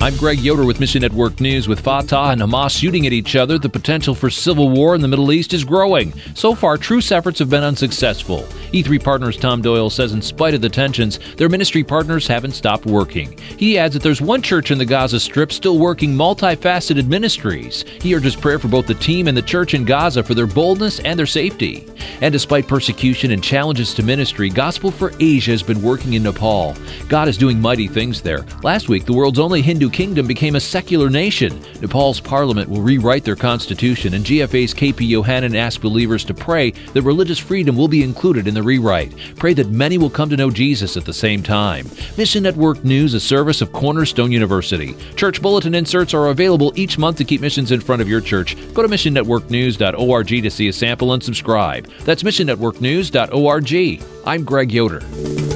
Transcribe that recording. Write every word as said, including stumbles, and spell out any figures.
I'm Greg Yoder with Mission Network News. With Fatah and Hamas shooting at each other, the potential for civil war in the Middle East is growing. So far, truce efforts have been unsuccessful. E three Partners Tom Doyle says in spite of the tensions, their ministry partners haven't stopped working. He adds that there's one church in the Gaza Strip still working multifaceted ministries. He urges prayer for both the team and the church in Gaza for their boldness and their safety. And despite persecution and challenges to ministry, Gospel for Asia has been working in Nepal. God is doing mighty things there. Last week, the world's only Hindu kingdom became a secular nation. Nepal's parliament will rewrite their constitution, and G F A's K P Yohannan asked believers to pray that religious freedom will be included in the rewrite. Pray that many will come to know Jesus at the same time. Mission Network News, a service of Cornerstone University. Church bulletin inserts are available each month to keep missions in front of your church. Go to mission network news dot org to see a sample and subscribe. That's mission network news dot org. I'm Greg Yoder.